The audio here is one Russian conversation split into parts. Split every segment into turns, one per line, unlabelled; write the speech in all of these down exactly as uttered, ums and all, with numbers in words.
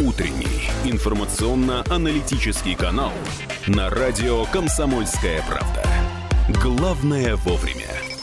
Утренний информационно-аналитический канал на радио «Комсомольская правда». Главное вовремя.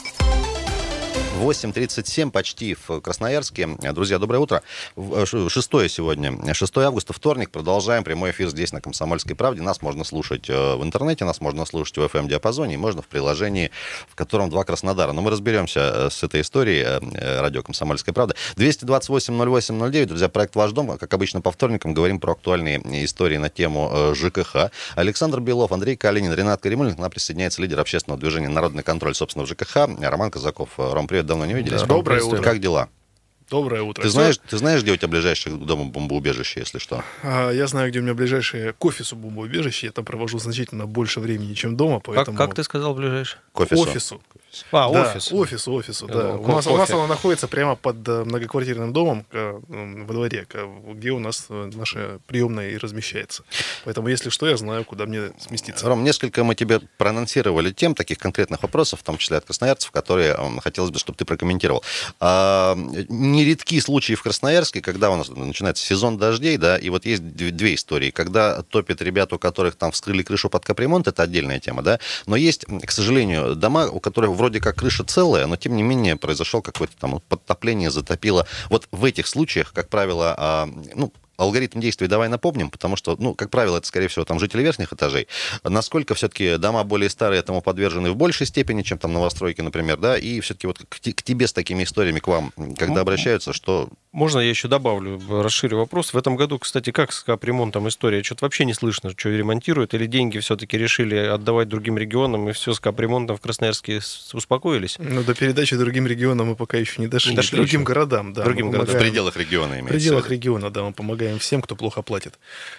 восемь тридцать семь почти в Красноярске. Друзья, доброе утро. Шестое сегодня, шестое августа, вторник. Продолжаем прямой эфир здесь, на «Комсомольской правде». Нас можно слушать в интернете, нас можно слушать в эф эм-диапазоне, и можно в приложении, в котором два Краснодара. Но мы разберемся с этой историей. Радио «Комсомольская правда». двести двадцать восемь ноль восемь ноль девять. Друзья, проект «Ваш дом». Как обычно, по вторникам говорим про актуальные истории на тему ЖКХ. Александр Белов, Андрей Калинин, Ренат Каримулин. К нам присоединяется лидер общественного движения «Народный контроль собственного ЖКХ» Роман Казаков. Ром, привет. Давно не виделись.
Да, доброе утро.
Как дела?
Доброе утро.
Ты знаешь, ты знаешь, где у тебя ближайшее к дому бомбоубежище, если что?
А, я знаю, где у меня ближайшее к офису бомбоубежище. Я там провожу значительно больше времени, чем дома, поэтому...
Как, как ты сказал ближайшее?
К офису.
Офису.
А,
да,
офис.
Офису, офису, да.
Ну,
у, нас,
кофе.
у нас оно находится прямо под многоквартирным домом во дворе, где у нас наша приемная и размещается. Поэтому, если что, я знаю, куда мне сместиться.
Ром, несколько мы тебе проанонсировали тем, таких конкретных вопросов, в том числе от красноярцев, которые хотелось бы, чтобы ты прокомментировал. А, нередки случаи в Красноярске, когда у нас начинается сезон дождей, да, и вот есть две истории. Когда топят ребят, у которых там вскрыли крышу под капремонт, это отдельная тема, да, но есть, к сожалению, дома, у которых вроде как крыша целая, но тем не менее произошло какое-то там подтопление, затопило. Вот в этих случаях, как правило, а, ну, алгоритм действий давай напомним, потому что, ну, как правило, это, скорее всего, там жители верхних этажей. Насколько все-таки дома более старые этому подвержены в большей степени, чем там новостройки, например, да, и все-таки вот к, к тебе с такими историями, к вам, когда обращаются, что...
Можно я еще добавлю, расширю вопрос? В этом году, кстати, как с капремонтом история? Что-то вообще не слышно, что ремонтируют, или деньги все-таки решили отдавать другим регионам, и все с капремонтом в Красноярске успокоились?
Ну, до передачи другим регионам мы пока еще не дошли.
Не дошли
другим
еще.
городам, да.
Другим городам.
В пределах региона имеется.
В пределах региона, да, мы помогаем всем, кто плохо платит.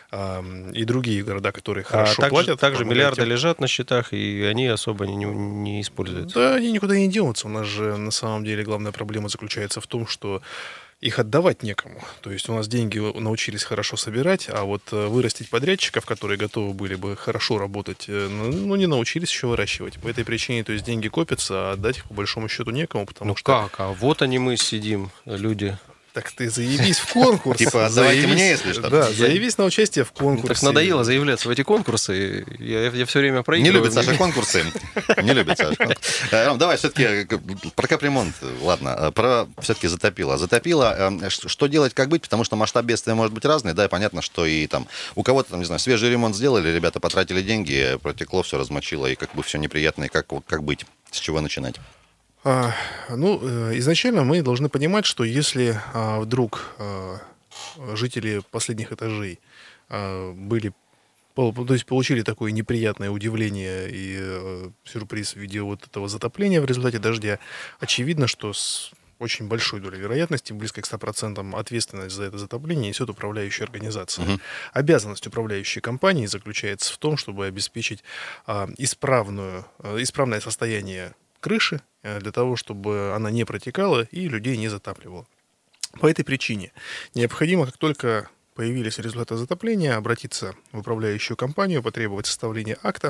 И другие города, которые хорошо
а также,
платят.
Также миллиарды
тем...
лежат на счетах, и они особо не, не используются.
Да, они никуда не денутся. У нас же на самом деле главная проблема заключается в том, что их отдавать некому. То есть у нас деньги научились хорошо собирать, а вот вырастить подрядчиков, которые готовы были бы хорошо работать, ну, не научились еще выращивать. По этой причине, то есть деньги копятся, а отдать их по большому счету некому, потому
ну
что...
как? А вот они мы сидим, люди...
Так ты заявись в конкурс.
Типа, отдавайте мне, если что.
Да, заявись на участие в конкурсе.
Так надоело заявляться в эти конкурсы. Я, я все время проигрываю.
Не любит Саша конкурсы. Не любит Саша конкурсы. Ром, давай все-таки про капремонт. Ладно, про все-таки затопило. Затопило. Что делать, как быть? Потому что масштаб бедствия может быть разный. Да, и понятно, что и там у кого-то, там, не знаю, свежий ремонт сделали, ребята потратили деньги, протекло, все размочило, и как бы все неприятно. И как, как быть? С чего начинать?
А, ну, изначально мы должны понимать, что если а, вдруг а, жители последних этажей а, были, то есть получили такое неприятное удивление и а, сюрприз в виде вот этого затопления в результате дождя, очевидно, что с очень большой долей вероятности, близко к ста процентам, ответственность за это затопление несет управляющая организация. Uh-huh. Обязанность управляющей компании заключается в том, чтобы обеспечить а, исправную, а, исправное состояние крыши, для того, чтобы она не протекала и людей не затапливала. По этой причине необходимо, как только появились результаты затопления, обратиться в управляющую компанию, потребовать составления акта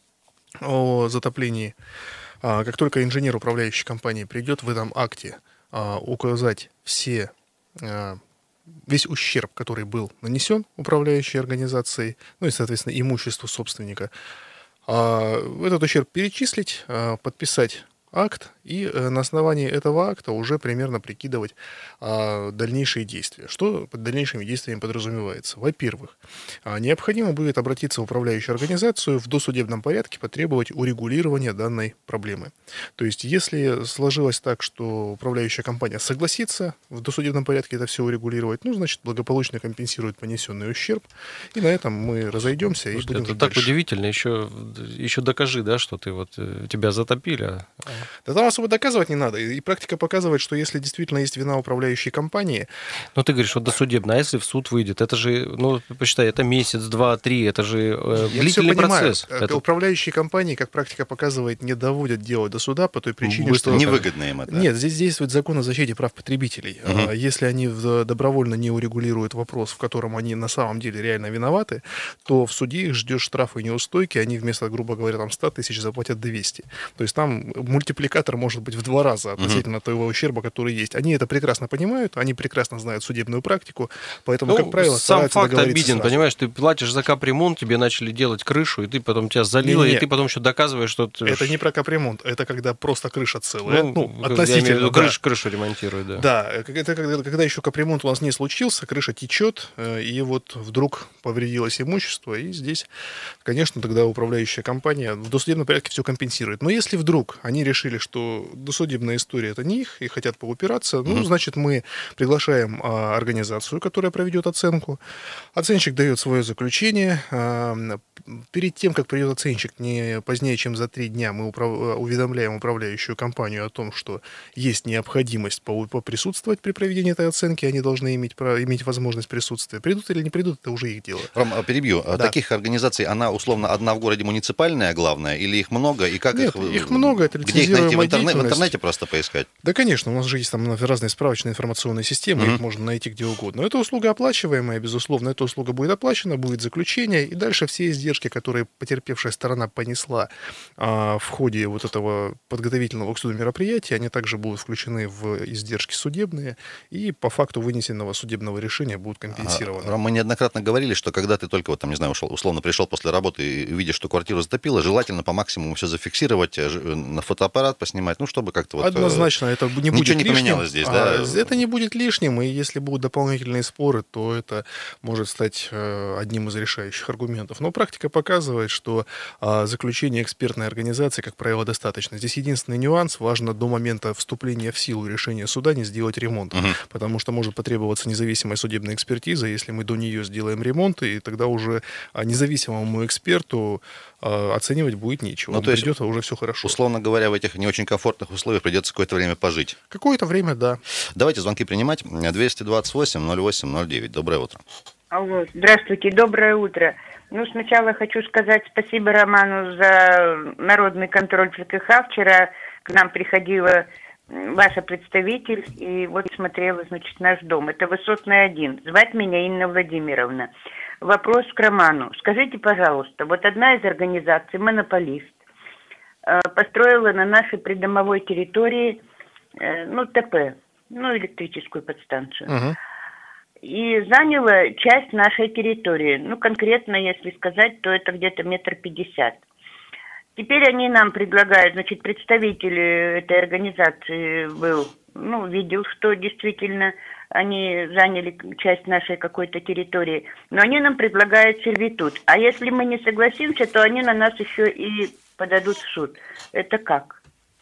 о затоплении. Как только инженер управляющей компании придет, в этом акте указать все, весь ущерб, который был нанесен управляющей организацией, ну и, соответственно, имуществу собственника, этот ущерб перечислить, подписать акт и на основании этого акта уже примерно прикидывать а, дальнейшие действия. Что под дальнейшими действиями подразумевается? Во-первых, а, необходимо будет обратиться в управляющую организацию в досудебном порядке, потребовать урегулирования данной проблемы. То есть, если сложилось так, что управляющая компания согласится в досудебном порядке это все урегулировать, ну, значит, благополучно компенсирует понесенный ущерб, и на этом мы разойдемся.
Слушайте,
и будем
это так
дальше.
удивительно. Еще, еще докажи, да, что ты вот тебя затопили.
Да там особо доказывать не надо. И практика показывает, что если действительно есть вина управляющей компании...
Ну, ты говоришь, вот досудебно, а если в суд выйдет? Это же, ну, посчитай, это месяц, два, три, это же э, длительный процесс. Это...
Управляющие компании, как практика показывает, не доводят дело до суда по той причине,
Быстро,
что...
Невыгодно им это.
Нет, здесь действует закон о защите прав потребителей. Угу. Если они добровольно не урегулируют вопрос, в котором они на самом деле реально виноваты, то в суде их ждет штраф и неустойки, они вместо, грубо говоря, там ста тысяч заплатят двести. То есть там мультипликатор может быть в два раза относительно uh-huh. того ущерба, который есть. Они это прекрасно понимают, они прекрасно знают судебную практику, поэтому, ну, как правило,
сам факт обиден,
сразу.
Понимаешь, ты платишь за капремонт, тебе начали делать крышу, и ты потом тебя залило, не, не, и ты потом еще доказываешь, что... Ты...
Это не про капремонт, это когда просто крыша целая. Ну, ну относительно.
Я имею в виду,
да.
крышу, крышу ремонтируют, да.
Да, это когда, когда еще капремонт у нас не случился, крыша течет, и вот вдруг повредилось имущество, и здесь, конечно, тогда управляющая компания в досудебном порядке все компенсирует. Но если вдруг они решили, что досудебная история это не их, и хотят поупираться, ну, mm-hmm. значит, мы приглашаем а, организацию, которая проведет оценку. Оценщик дает свое заключение. А, перед тем, как придет оценщик, не позднее, чем за три дня, мы управ... уведомляем управляющую компанию о том, что есть необходимость поприсутствовать при проведении этой оценки, они должны иметь, иметь возможность присутствия. Придут или не придут, это уже их дело.
Ром, перебью.
Да.
Таких организаций, она условно одна в городе муниципальная, главная, или их много? И как
Нет,
их,
их много, это
где их найти? В, интернет, в
деятельность.
интернете просто поискать?
Да, конечно, у нас же есть там разные справочные информационные системы, mm-hmm. их можно найти где угодно. Но это услуга оплачиваемая, безусловно, эта услуга будет оплачена, будет заключение, и дальше все издержки, которые потерпевшая сторона понесла а, в ходе вот этого подготовительного к суду мероприятия, они также будут включены в издержки судебные, и по факту вынесенного судебного решения будут компенсированы.
А, Ром, мы неоднократно говорили, что когда ты только, вот, там, не знаю, ушел, условно пришел после работы и видишь, что квартиру затопило, желательно по максимуму все зафиксировать, на фотоаппарат поснимать, ну, чтобы как-то вот...
Однозначно, это не будет
Ничего не
лишним.
поменялось здесь, да?
А, это не будет лишним, и если будут дополнительные споры, то это может стать э, одним из решающих аргументов. Но практика показывает, что э, заключение экспертной организации, как правило, достаточно. Здесь единственный нюанс: важно до момента вступления в силу решения суда не сделать ремонт, угу. потому что может потребоваться независимая судебная экспертиза, если мы до нее сделаем ремонт, и тогда уже независимому эксперту э, оценивать будет нечего. Ну, Он то придет, есть, а уже все хорошо.
Условно говоря, в этих не очень комфортных условиях придется какое-то время пожить.
Какое-то время, да.
Давайте звонки принимать. двести двадцать восемь ноль восемь ноль девять. Доброе утро.
Алло, здравствуйте, доброе утро. Ну, сначала хочу сказать спасибо Роману за народный контроль ЖКХ. Вчера к нам приходила ваша представитель, и вот смотрела, значит, наш дом. Это Высотный один. Звать меня Инна Владимировна. Вопрос к Роману. Скажите, пожалуйста, вот одна из организаций, монополист, построила на нашей придомовой территории, ну, ТП, ну, электрическую подстанцию. Uh-huh. И заняла часть нашей территории. Ну, конкретно, если сказать, то это где-то метр пятьдесят. Теперь они нам предлагают, значит, представитель этой организации был, ну, видел, что действительно они заняли часть нашей какой-то территории, но они нам предлагают сервитут. А если мы не согласимся, то они на нас еще и подадут в суд. Это как?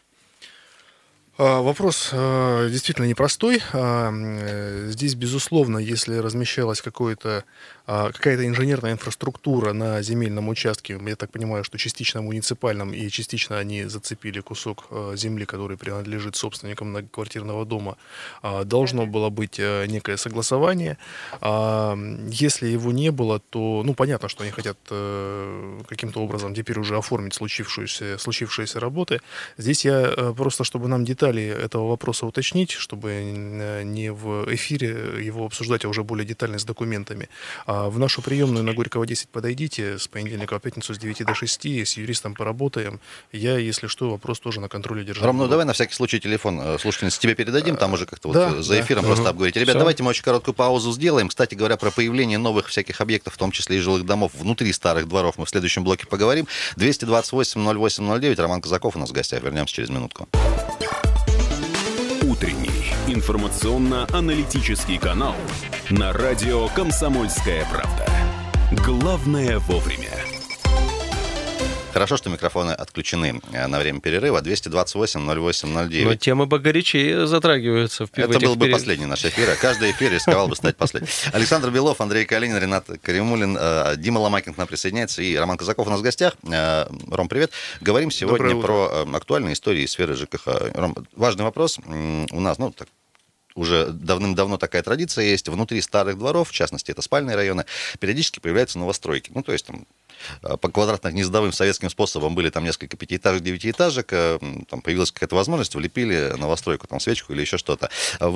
Вопрос действительно непростой. Здесь, безусловно, если размещалась какое-то, какая-то инженерная инфраструктура на земельном участке, я так понимаю, что частично муниципальном и частично они зацепили кусок земли, который принадлежит собственникам многоквартирного дома, должно было быть некое согласование. Если его не было, то, ну, понятно, что они хотят каким-то образом теперь уже оформить случившуюся, случившиеся работы. Здесь я просто, чтобы нам детали этого вопроса уточнить, чтобы не в эфире его обсуждать, а уже более детально с документами. А в нашу приемную на Горького десять подойдите с понедельника по пятницу с девяти до шести, с юристом поработаем. Я, если что, вопрос тоже на контроле держу.
Ром, ну давай на всякий случай телефон слушательницы тебе передадим, там уже как-то
да,
вот за эфиром
да.
просто
угу.
обговорить. Ребят, Все. Давайте мы очень короткую паузу сделаем. Кстати говоря, про появление новых всяких объектов, в том числе и жилых домов внутри старых дворов, мы в следующем блоке поговорим. двести двадцать восемь ноль восемь ноль девять. Роман Казаков у нас в гостях. Вернемся через минутку.
Утренний информационно-аналитический канал на радио «Комсомольская правда». Главное вовремя.
Хорошо, что микрофоны отключены на время перерыва. двести двадцать восемь ноль восемь ноль девять.
Но темы погорячее затрагиваются. В
Это был бы
перед...
последний наш эфир. Каждый эфир рисковал бы стать последним. Александр Белов, Андрей Калинин, Ренат Каримулин, Дима Ломакин к нам присоединяется, и Роман Казаков у нас в гостях. Ром, привет. Говорим сегодня про актуальные истории из сферы ЖКХ. Ром, важный вопрос. У нас, ну, так, уже давным-давно такая традиция есть. Внутри старых дворов, в частности, это спальные районы, периодически появляются новостройки. Ну, то есть там по квадратно-гнездовым советским способам были там несколько пятиэтажек, девятиэтажек, там появилась какая-то возможность, влепили новостройку, там свечку или еще что-то.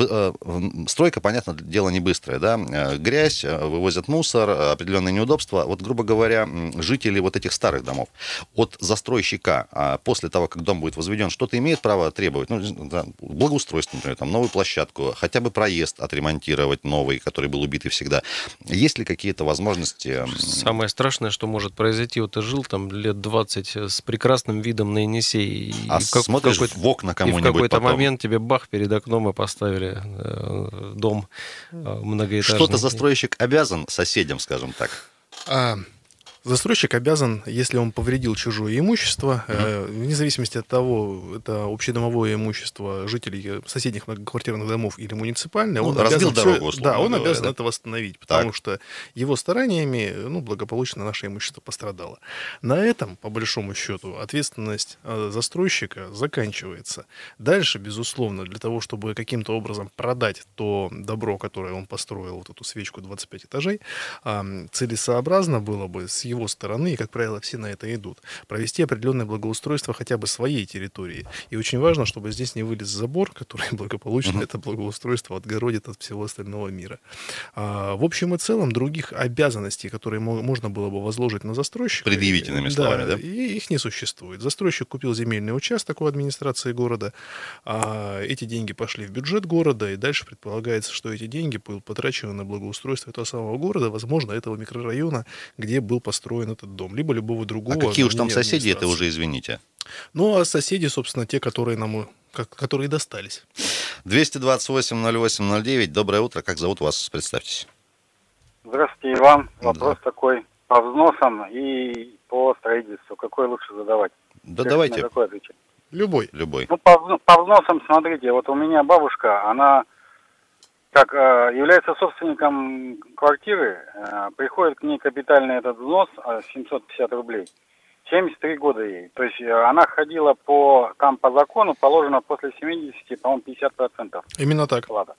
Стройка, понятно, дело не быстрое, да, грязь, вывозят мусор, определенные неудобства. Вот, грубо говоря, жители вот этих старых домов от застройщика после того, как дом будет возведен, что-то имеет право требовать? Ну, да, благоустройство, например, там, новую площадку, хотя бы проезд отремонтировать новый, который был убитый всегда. Есть ли какие-то возможности?
Самое страшное, что может произойти, вот ты жил там лет двадцать с прекрасным видом на Енисей,
А
и в,
смотришь
в,
в окна кому-нибудь
и в какой-то
потом.
момент тебе бах, перед окном и поставили э, дом э, многоэтажный.
Что-то застройщик обязан соседям, скажем так?
А, застройщик обязан, если он повредил чужое имущество,
Uh-huh.
э, вне зависимости от того, это общедомовое имущество жителей соседних многоквартирных домов или муниципальное,
Ну,
он
разбил
обязан,
дорогу,
всё-
условно
да, он
говоря,
обязан
да?
это восстановить, потому
Так.
что его стараниями, ну, благополучно наше имущество пострадало. На этом, по большому счету, ответственность э, застройщика заканчивается. Дальше, безусловно, для того, чтобы каким-то образом продать то добро, которое он построил, вот эту свечку двадцать пять этажей, э, целесообразно было бы с его стороны, и, как правило, все на это идут, провести определенное благоустройство хотя бы своей территории. И очень важно, чтобы здесь не вылез забор, который благополучно
Мгм.
это благоустройство отгородит от всего остального мира. А, в общем и целом, других обязанностей, которые мо- можно было бы возложить на застройщика...
Предъявить, иными
да,
словами, да?
и их не существует. Застройщик купил земельный участок у администрации города, а эти деньги пошли в бюджет города, и дальше предполагается, что эти деньги будут потрачены на благоустройство этого самого города, возможно, этого микрорайона, где был построен этот дом, либо любого другого.
А какие уж там
не
соседи, это
администрации.
уже, извините.
Ну, а соседи, собственно, те, которые нам, как- которые достались.
двести двадцать восемь ноль восемь ноль девять. Доброе утро. Как зовут вас? Представьтесь.
Здравствуйте, Иван.
Да.
Вопрос такой по взносам и по строительству. Какой лучше задавать?
Да
Как
давайте,
на какой отвечать?
Любой.
любой.
Ну, по, вз- по взносам, смотрите, вот у меня бабушка, она как э, является собственником квартиры, э, приходит к ней капитальный этот взнос э, семьсот пятьдесят рублей. семьдесят три года ей. То есть э, она ходила по, там по закону положено после семидесяти, по-моему, пятьдесят процентов
Именно так.
вклада.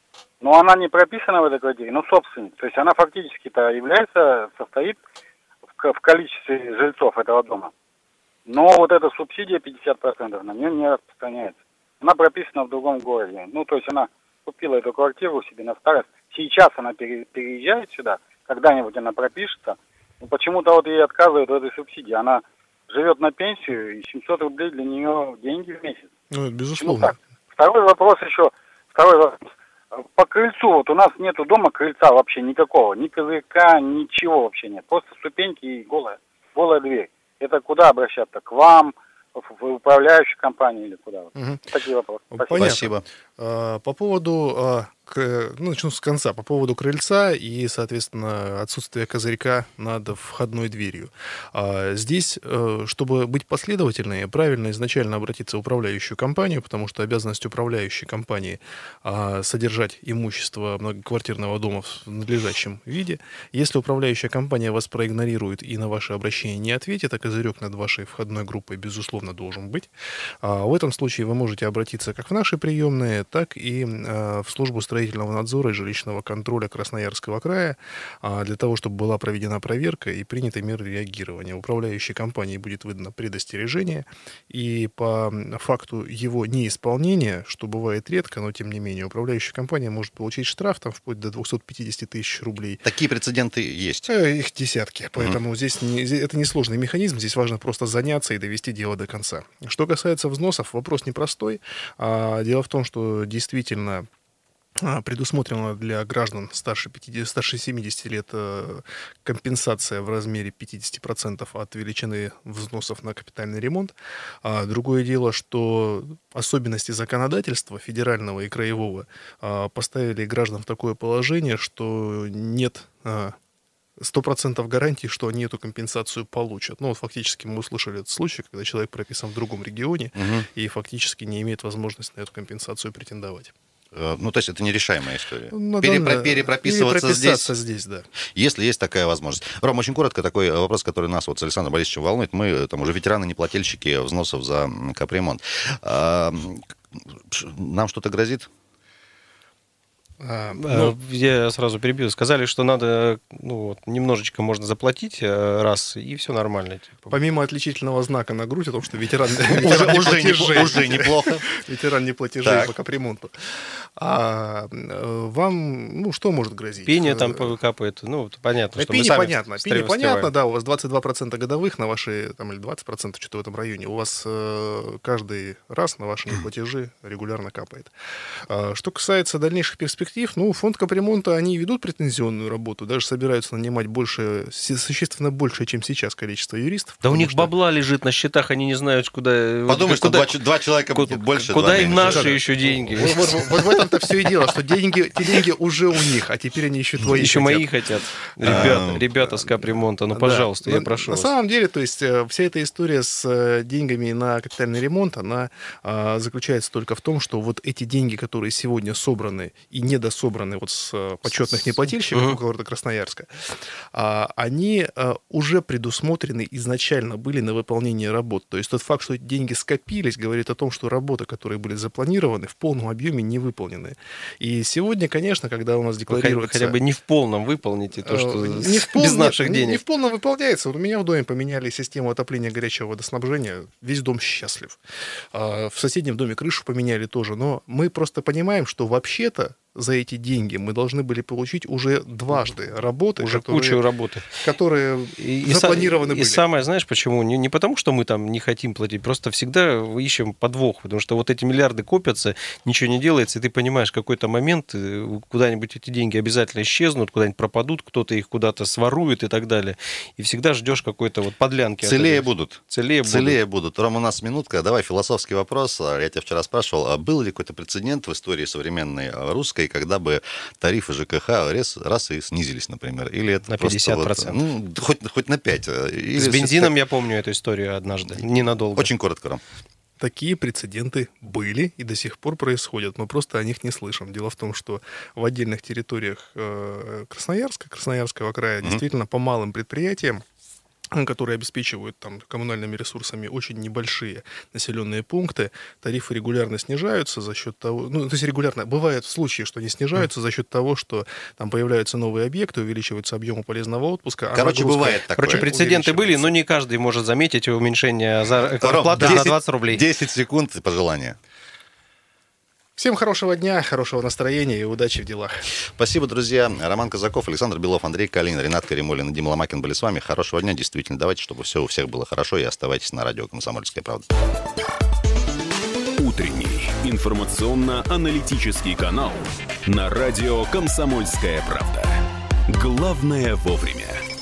Но она не прописана в этой квартире, но собственник. То есть она фактически-то является, состоит в, ко- в количестве жильцов этого дома. Но вот эта субсидия пятьдесят процентов на нее не распространяется. Она прописана в другом городе. Ну, то есть она купила эту квартиру себе на старость. Сейчас она пере- переезжает сюда, когда-нибудь она пропишется. Но почему-то вот ей отказывают в этой субсидии. Она живет на пенсию, и семьсот рублей для нее деньги в месяц.
Ну,
Почему
безусловно.
так? Второй вопрос еще. Второй вопрос. По крыльцу, вот у нас нету дома крыльца вообще никакого. Ни козырька, ничего вообще нет. Просто ступеньки и голая, голая дверь. Это куда обращаться? К вам, в в управляющую компанию или куда?
Мгм.
Такие вопросы. Спасибо.
Понятно.
Спасибо.
А, По поводу, а, к- ну, начну с конца, по поводу крыльца и, соответственно, отсутствия козырька над входной дверью. А, Здесь, э, чтобы быть последовательной, правильно изначально обратиться в управляющую компанию, потому что обязанность управляющей компании а, содержать имущество многоквартирного дома в надлежащем виде. Если управляющая компания вас проигнорирует и на ваше обращение не ответит, а козырек над вашей входной группой, безусловно, должен быть. А, В этом случае вы можете обратиться как в наши приемные, так и э, в службу строительного надзора и жилищного контроля Красноярского края а, для того, чтобы была проведена проверка и приняты меры реагирования. Управляющей компании будет выдано предостережение, и по факту его неисполнения, что бывает редко, но тем не менее, управляющая компания может получить штраф там, вплоть до двухсот пятидесяти тысяч рублей.
Такие прецеденты есть.
Э, Их десятки, поэтому здесь не- здесь это несложный механизм, здесь важно просто заняться и довести дело до конца. Что касается взносов, вопрос непростой. А, Дело в том, что действительно а, предусмотрена для граждан старше, пятидесяти, старше семидесяти лет э, компенсация в размере пятьдесят процентов от величины взносов на капитальный ремонт. А другое дело, что особенности законодательства федерального и краевого а, поставили граждан в такое положение, что нет а, сто процентов гарантии, что они эту компенсацию получат. Ну, вот фактически мы услышали этот случай, когда человек прописан в другом регионе
Мгм.
и фактически не имеет возможности на эту компенсацию претендовать.
Э, Ну, то есть это нерешаемая история.
На
Перепро-
данное-
перепрописываться здесь.
перепрописаться здесь, да.
Если есть такая возможность. Ром, очень коротко такой вопрос, который нас вот с Александром Борисовичем волнует. Мы э, там уже ветераны-неплательщики взносов за м, капремонт. А, м, ш- нам что-то грозит?
А, ну,
Я сразу перебью. Сказали, что надо, ну, вот, немножечко можно заплатить раз, и все нормально. Типа.
Помимо отличительного знака на грудь, о том, что ветеран
Уже неплохо.
Ветеран не платежей по капремонту. А вам, ну, что может грозить?
Пение там капает, ну, понятно, что мы
сами понятно, пение
понятно,
понятно, да, у вас двадцать два процента годовых на ваши, там, или двадцать процентов, что-то в этом районе, у вас каждый раз на ваши неплатежи регулярно капает. Что касается дальнейших перспектив, ну, фонд капремонта, они ведут претензионную работу, даже собираются нанимать больше, существенно больше, чем сейчас, количество юристов.
Да у них
что...
бабла лежит на счетах, они не знают, куда...
Подумай, что
куда,
два, два человека
куда,
больше.
Куда им
меньше.
наши еще деньги?
Вот, вот, вот, вот в этом-то все и дело, что деньги, те деньги уже у них, а теперь они еще твои
Еще
хотят.
мои хотят. Ребята, ребята с капремонта, ну, пожалуйста,
да.
я прошу
На
вас.
самом деле, то есть, вся эта история с деньгами на капитальный ремонт, она а, заключается только в том, что вот эти деньги, которые сегодня собраны и недособраны вот с почетных неплательщиков uh-huh. города Красноярска, а, они а, уже предусмотрены изначально были на выполнение работ. То есть тот факт, что эти деньги скопились, говорит о том, что работы, которые были запланированы, в полном объеме не выполнены. И сегодня, конечно, когда у нас декларируется...
Хотя бы не в полном выполните то, что
не в полном,
без наших
не,
денег.
Не в полном выполняется. Вот у меня в доме поменяли систему отопления горячего водоснабжения. Весь дом счастлив. А в соседнем доме крышу поменяли тоже. Но мы просто понимаем, что вообще-то за эти деньги мы должны были получить уже дважды работы,
уже
которые,
кучу работы,
которые и, запланированы
и,
были.
И самое, знаешь, почему? Не, не потому, что мы там не хотим платить, просто всегда ищем подвох, потому что вот эти миллиарды копятся, ничего не делается, и ты понимаешь, в какой-то момент куда-нибудь эти деньги обязательно исчезнут, куда-нибудь пропадут, кто-то их куда-то сворует и так далее. И всегда ждешь какой-то вот подлянки.
Целее будут.
Целее будут.
Целее будут. Рома, у нас минутка. Давай философский вопрос. Я тебя вчера спрашивал, был ли какой-то прецедент в истории современной русской, когда бы тарифы ЖКХ раз, раз и снизились, например, или это
на пятьдесят процентов.
Вот, ну, хоть, хоть на пять. Или
с бензином
так...
я помню эту историю однажды, ненадолго.
Очень коротко, Ром.
Такие прецеденты были и до сих пор происходят. Мы просто о них не слышим. Дело в том, что в отдельных территориях Красноярска, Красноярского края, mm-hmm. действительно по малым предприятиям, которые обеспечивают там коммунальными ресурсами очень небольшие населенные пункты, тарифы регулярно снижаются за счет того, ну, то есть регулярно, бывают случаи, что они снижаются за счет того, что там появляются новые объекты, увеличиваются объемы полезного отпуска.
Короче, бывает такое.
Короче, прецеденты были, но не каждый может заметить уменьшение зарплаты на двадцать рублей.
десять секунд пожелания.
Всем хорошего дня, хорошего настроения и удачи в делах.
Спасибо, друзья. Роман Казаков, Александр Белов, Андрей Калин, Ренат Каримулин и Дима Ломакин были с вами. Хорошего дня. Действительно, давайте, чтобы все у всех было хорошо, и оставайтесь на радио «Комсомольская правда».
Утренний информационно-аналитический канал на радио «Комсомольская правда». Главное вовремя.